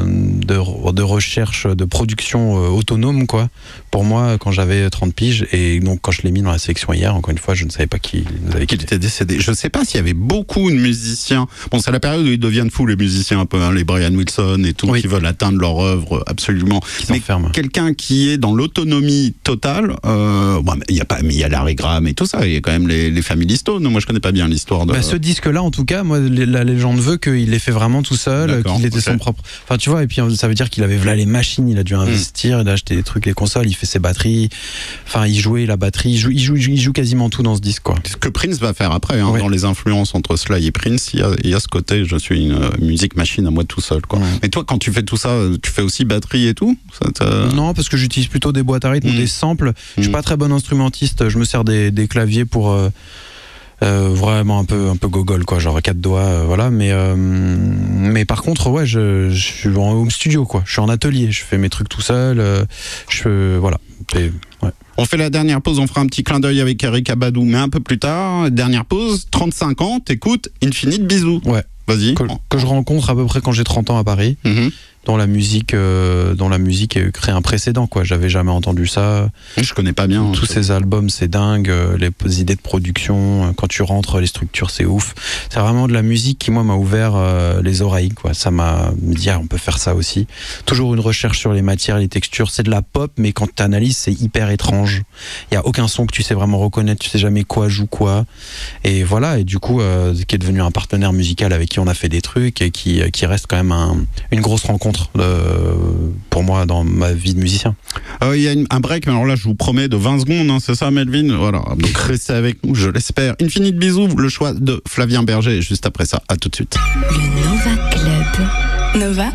A: de, de recherche, de production euh, autonome quoi, pour moi quand j'avais trente piges, et donc quand je l'ai mis dans la sélection hier, encore une fois je ne savais pas qui nous avait
B: qu'il était décédé. Je sais pas s'il y avait beaucoup de musiciens. Bon, c'est la période où ils deviennent fous les musiciens un peu, hein, les Brian Wilson et tout, oui. qui veulent atteindre leur œuvre absolument.
A: Qui mais
B: quelqu'un qui est dans l'autonomie totale, euh, bon, il y a pas, mais il y a Larry Graham et tout ça. Il y a quand même les, les Family Stone. Moi, je connais pas bien l'histoire de.
A: Bah, ce disque-là, en tout cas, moi, la légende veut qu'il l'ait fait vraiment tout seul, D'accord, qu'il était okay. son propre. Enfin, tu vois, et puis ça veut dire qu'il avait là les machines, il a dû investir, mmh. il a acheté des trucs, les consoles, il fait ses batteries. Enfin, il jouait la batterie, il joue, il joue, il joue quasiment tout dans ce disque, quoi.
B: Ce que Prince va faire après, hein,
A: ouais.
B: dans les influences entre Sly et Prince, il y a, il y a ce côté, je suis une euh, musique machine à moi tout seul, quoi. Ouais. Mais toi, quand tu fais tout ça, tu fais aussi batterie et tout ça
A: Non, parce que j'utilise plutôt des boîtes à rythme mmh. ou des samples. Mmh. Je suis pas très bon instrumentiste, je me sers des, des claviers pour euh, euh, vraiment un peu, un peu gogol, quoi, genre quatre doigts, euh, voilà. Mais, euh, mais par contre, ouais, je, je suis en home studio, quoi. Je suis en atelier, je fais mes trucs tout seul, euh, je, voilà. Et, ouais.
B: On fait la dernière pause, on fera un petit clin d'œil avec Eric Abadou, mais un peu plus tard. Dernière pause, trente-cinq ans, t'écoutes Infinite Bisous.
A: Ouais.
B: Vas-y.
A: Que, que je rencontre à peu près quand j'ai trente ans à Paris. Mm-hmm. Dont la musique, euh, dont la musique crée un précédent, quoi. J'avais jamais entendu ça.
B: Je connais pas bien.
A: Tous ces albums, c'est dingue. Les idées de production, quand tu rentres, les structures, c'est ouf. C'est vraiment de la musique qui, moi, m'a ouvert euh, les oreilles, quoi. Ça m'a dit, ah, on peut faire ça aussi. Toujours une recherche sur les matières, les textures. C'est de la pop, mais quand tu analyses, c'est hyper étrange. Il y a aucun son que tu sais vraiment reconnaître. Tu sais jamais quoi joue quoi. Et voilà. Et du coup, euh, qui est devenu un partenaire musical avec qui on a fait des trucs et qui, qui reste quand même un, une grosse rencontre. Euh, pour moi dans ma vie de musicien.
B: Il euh, y a une, un break, mais alors là je vous promets de vingt secondes, hein, c'est ça Melvin? Voilà, donc restez avec nous, je l'espère. Infinite Bisous, le choix de Flavien Berger, juste après ça, à tout de suite.
E: Le Nova Club. Nova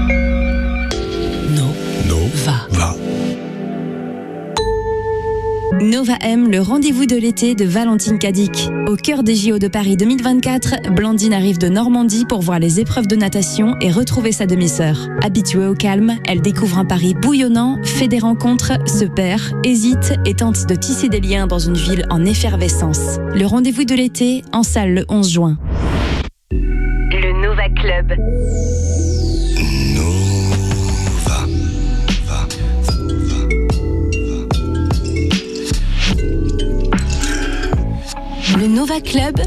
B: No.
E: Nova.
B: Va.
L: Nova M, le rendez-vous de l'été de Valentine Cadic. Au cœur des J O de Paris deux mille vingt-quatre, Blandine arrive de Normandie pour voir les épreuves de natation et retrouver sa demi-sœur. Habituée au calme, elle découvre un Paris bouillonnant, fait des rencontres, se perd, hésite et tente de tisser des liens dans une ville en effervescence. Le rendez-vous de l'été, en salle le onze juin.
E: Le Nova Club. Le Nova Club.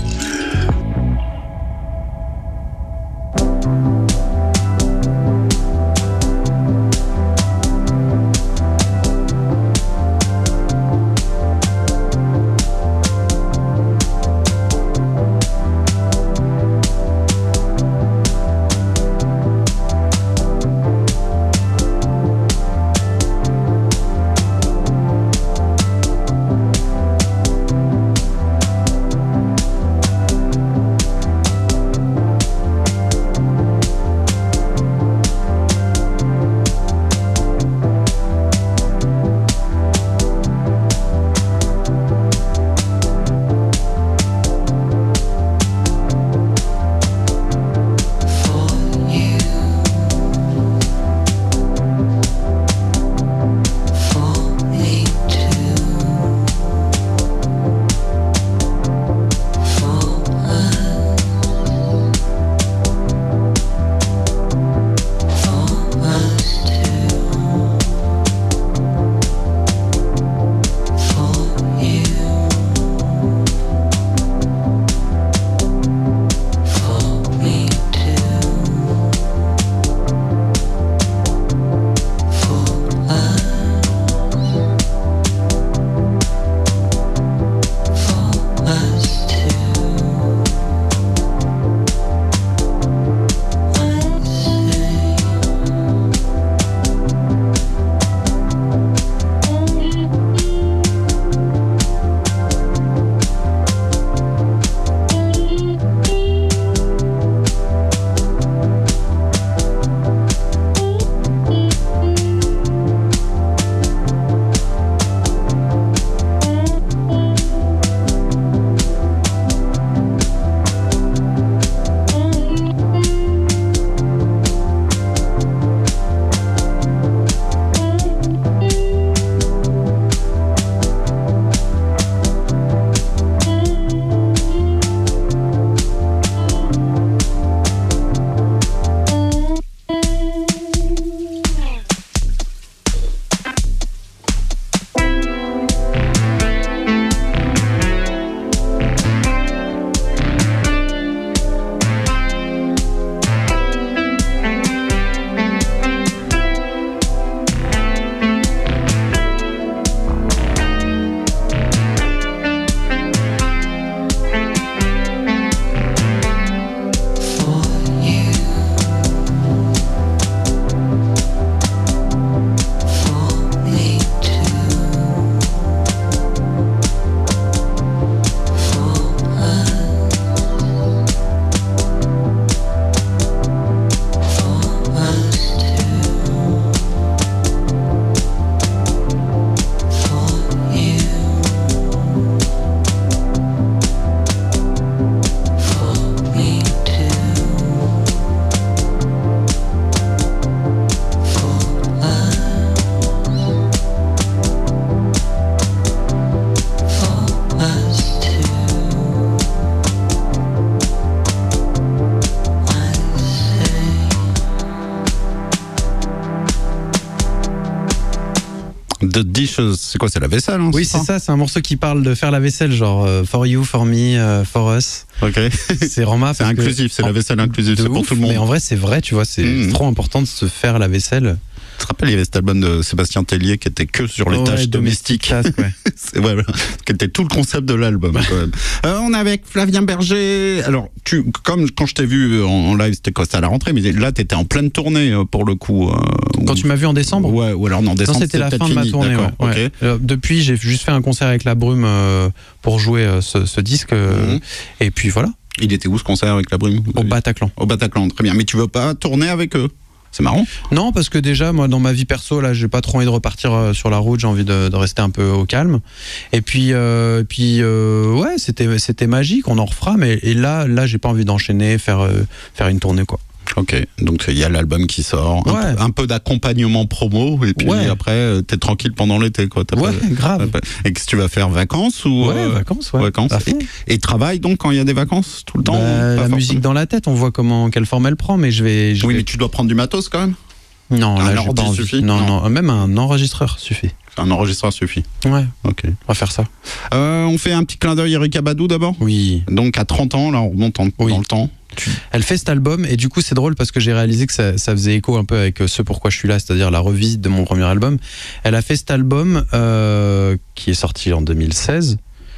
B: The Dishes, c'est quoi, c'est la vaisselle hein,
A: Oui, c'est ça, c'est un morceau qui parle de faire la vaisselle, genre euh, for you, for me, uh, for us.
B: Ok.
A: C'est Roma.
B: C'est inclusif, c'est la vaisselle inclusive, c'est pour tout le monde.
A: Mais en vrai, c'est vrai, tu vois, c'est mmh. trop important de se faire la vaisselle.
B: Tu te rappelles, il y avait cet album de Sébastien Tellier qui était que sur les
A: oh,
B: tâches
A: ouais,
B: domestiques.
A: Task, ouais.
B: C'est, ouais, voilà, qui était tout le concept de l'album. Quand même. Euh, on est avec Flavien Berger. Alors, tu, comme quand je t'ai vu en, en live, c'était quoi, c'était à la rentrée, mais là, t'étais en pleine tournée pour le coup. Euh,
A: quand où... tu m'as vu en décembre.
B: Ouais, ou alors non, en décembre.
A: Non, c'était la fin de ma tournée. Ouais, ouais. Okay. Alors, depuis, j'ai juste fait un concert avec La Brume euh, pour jouer euh, ce, ce disque. Euh, mm-hmm. Et puis voilà.
B: Il était où ce concert avec La Brume?
A: Au Bataclan.
B: Au Bataclan, très bien. Mais tu veux pas tourner avec eux? C'est marrant.
A: Non, parce que déjà, moi, dans ma vie perso, là, j'ai pas trop envie de repartir euh, sur la route. J'ai envie de, de rester un peu au calme. Et puis, euh, puis, euh, ouais, c'était, c'était magique. On en refera. Mais et là, là, j'ai pas envie d'enchaîner, faire, euh, faire une tournée, quoi.
B: Ok, donc il y a l'album qui sort,
A: ouais.
B: un, peu, un peu d'accompagnement promo, et puis
A: ouais.
B: après, t'es tranquille pendant l'été, quoi. T'as
A: ouais,
B: pas,
A: grave.
B: Pas, et qu'est-ce que tu vas faire, vacances ou
A: Ouais, euh, vacances, ouais.
B: Vacances. Et, et travail donc quand il y a des vacances, tout le temps.
A: Bah, la
B: forcément.
A: musique dans la tête, on voit comment quelle forme elle prend, mais je vais. Je
B: oui,
A: vais...
B: mais tu dois prendre du matos quand même.
A: Non,
B: un
A: là,
B: ordi suffit.
A: Non, non, non, même un enregistreur suffit.
B: Un enregistreur suffit.
A: Ouais.
B: Ok.
A: On va faire ça.
B: Euh, on fait un petit clin d'œil Erykah Badu d'abord.
A: Oui.
B: Donc à trente ans, là, on remonte en, oui. dans le temps.
A: Elle fait cet album et du coup c'est drôle parce que j'ai réalisé que ça, ça faisait écho un peu avec ce pourquoi je suis là, c'est-à-dire la revisite de mon premier album. Elle a fait cet album euh, qui est sorti en deux mille seize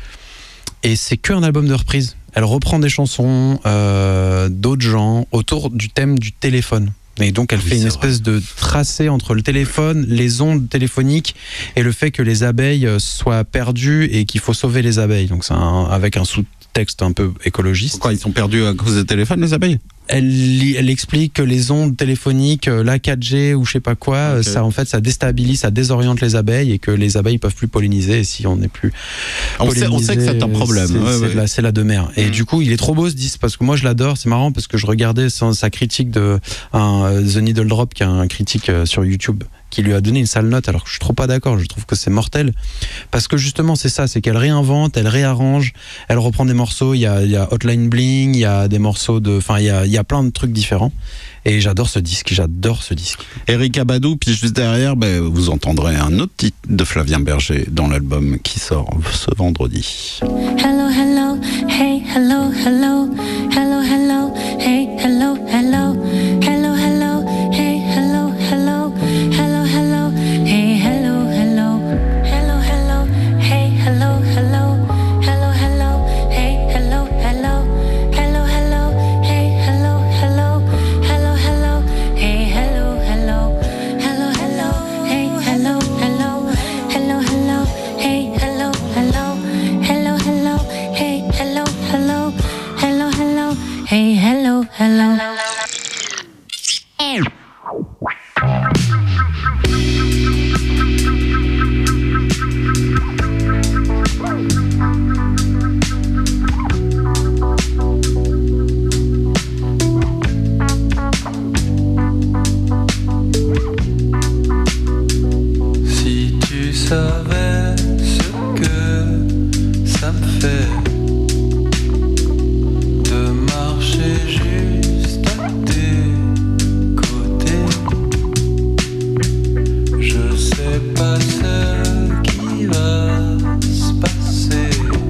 A: et c'est qu'un album de reprise. Elle reprend des chansons euh, d'autres gens autour du thème du téléphone. Et donc elle oui, fait une espèce vrai. de tracé entre le téléphone, les ondes téléphoniques et le fait que les abeilles soient perdues et qu'il faut sauver les abeilles. Donc c'est un, avec un sous-texte un peu écologiste.
B: Pourquoi ils sont perdus à cause des téléphones, les abeilles ?
A: Elle, elle explique que les ondes téléphoniques, la quatre G ou je sais pas quoi, okay. ça en fait ça déstabilise, ça désoriente les abeilles et que les abeilles peuvent plus polliniser. Et si on n'est plus
B: on sait, on sait que c'est un problème.
A: C'est,
B: ouais,
A: c'est,
B: ouais.
A: La, c'est la demeure. Et mmh. du coup, il est trop beau ce disque parce que moi je l'adore. C'est marrant parce que je regardais sa, sa critique de un, The Needle Drop, qui est un critique sur YouTube, qui lui a donné une sale note, alors que je suis trop pas d'accord, je trouve que c'est mortel, parce que justement c'est ça, c'est qu'elle réinvente, elle réarrange, elle reprend des morceaux, il y a, il y a Hotline Bling, il y a des morceaux de, enfin il y a, il y a plein de trucs différents, et j'adore ce disque, j'adore ce disque.
B: Erykah Badu, puis juste derrière, ben, vous entendrez un autre titre de Flavien Berger dans l'album qui sort ce vendredi.
S: Hello, hello, hey, hello, hello, hello, hello, hey, hello, hello, hello, hello, hey, hello, hello, hello, hello, hey, hello, hello, hello, hello, hey, hello, hello, hello, hello, hey, hello, hello, hello, hello, hey, hello, hello, hello, hello, hey, hello, hello, hello, hello, hey, hello, hello, hello, hello, hey, hello, hello, hello, hello, hey, hello, hello, hello, hello, hey, hello, hello.
T: Si tu savais ce que ça me fait de marcher juste à tes côtés, je sais pas ce qui va se passer.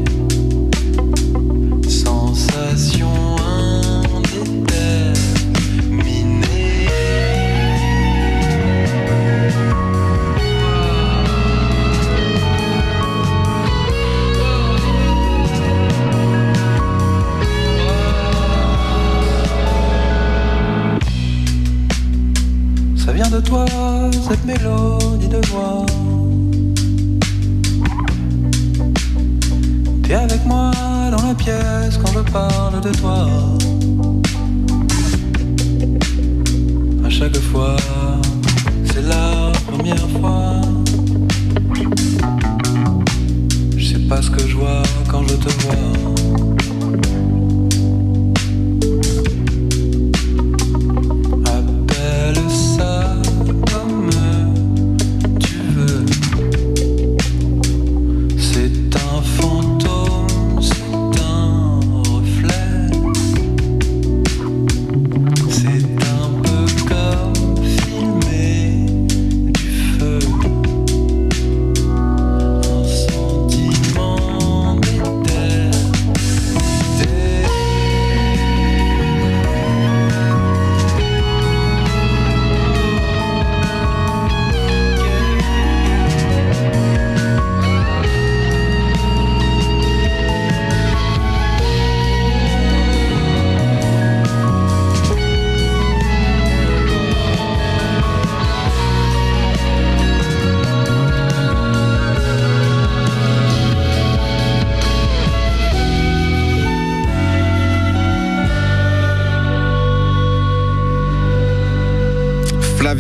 T: Sensation indéterminée. Ça vient de toi, cette mélodie de voix. T'es avec moi dans la pièce quand je parle de toi. À chaque fois, c'est la première fois. Je sais pas ce que je vois quand je te vois. Appelle ça comme tu veux. C'est un fantôme, c'est un reflet. C'est un peu comme filmer du feu.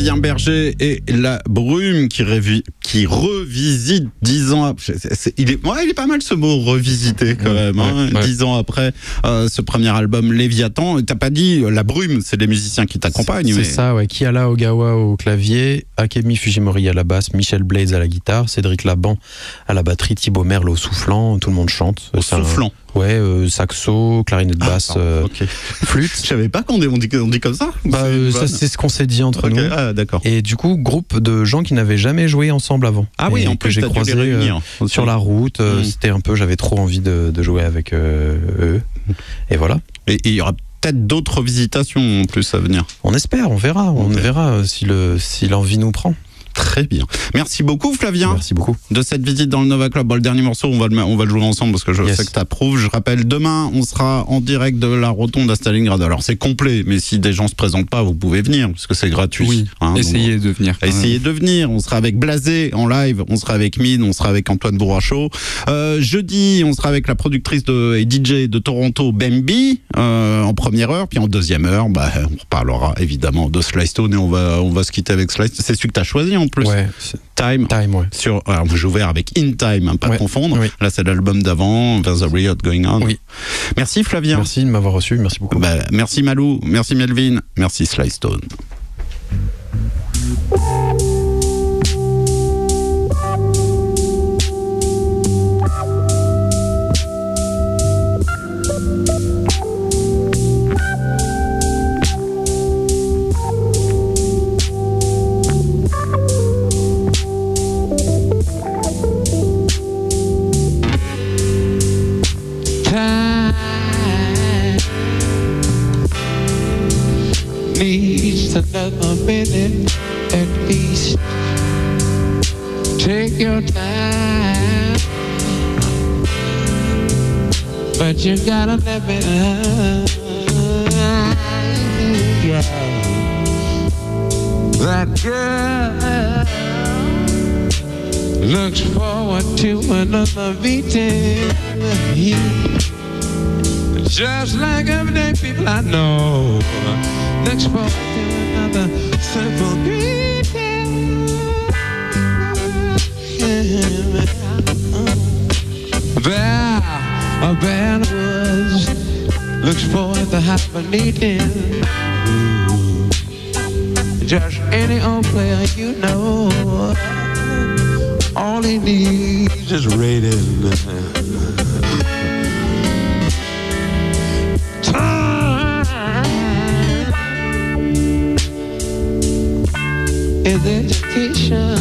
B: Flavien Berger et La Brume qui, révi- qui revisite dix ans après. C'est, c'est, il, est, ouais, il est pas mal ce mot revisiter quand même. Hein, ouais, ouais. Dix ans après euh, ce premier album Léviathan. T'as pas dit La Brume, c'est des musiciens qui t'accompagnent.
A: C'est,
B: mais...
A: c'est ça, ouais. Kiala Ogawa au clavier, Akemi Fujimori à la basse, Michel Blades à la guitare, Cédric Laban à la batterie, Thibaut Merle au soufflant. Tout le monde chante.
B: Au
A: c'est
B: soufflant.
A: Un... Ouais, euh, saxo, clarinette basse, ah, euh, okay. flûte.
B: Je savais pas qu'on dit, on dit, on dit comme ça.
A: Bah, euh, ça c'est ce qu'on s'est dit entre okay. nous.
B: Ah, d'accord.
A: Et du coup, groupe de gens qui n'avaient jamais joué ensemble avant.
B: Ah oui, en plus,
A: que j'ai croisé euh, sur la route. Euh, mmh. C'était un peu, j'avais trop envie de, de jouer avec euh, eux. Et voilà.
B: Et il y aura peut-être d'autres visitations en plus à venir.
A: On espère, on verra, on okay. verra si le si l'envie nous prend.
B: Très bien. Merci beaucoup Flavien.
A: Merci beaucoup.
B: De cette visite dans le Nova Club. Bon, le dernier morceau, on va le, on va le jouer ensemble parce que je yes. sais que tu approuves. Je rappelle, demain, on sera en direct de la Rotonde à Stalingrad. Alors c'est complet, mais si des gens se présentent pas, vous pouvez venir parce que c'est gratuit.
R: Oui,
B: hein,
R: essayez donc, de venir.
B: Essayez de venir. On sera avec Blasé en live, on sera avec Mine, on sera avec Antoine Bourrachaud. Euh, jeudi, on sera avec la productrice de, et D J de Toronto, Bambi, euh, en première heure. Puis en deuxième heure, bah, on reparlera évidemment de Sly Stone et on va, on va se quitter avec Sly. C'est celui que tu as choisi en plus.
A: Ouais.
B: Time,
A: Time ouais.
B: sur, alors j'ai ouvert avec In Time, hein, pas
A: ouais.
B: confondre.
A: Oui.
B: Là, c'est l'album d'avant, There's a Riot Going On.
A: Oui.
B: Merci Flavien.
A: Merci de m'avoir reçu, merci beaucoup.
B: Bah, merci Malou, merci Melvin, merci Sly Stone.
T: Needs another minute at least. Take your time, but you gotta let me know. Yeah. That girl looks forward to another meeting. Just like everyday people I know, looks forward to another simple greeting. There, a band was looks forward to have a meeting. Just any old player you know, all he needs is rating. Is education.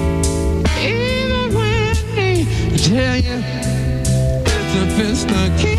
T: Even when they tell you it's a pistol key.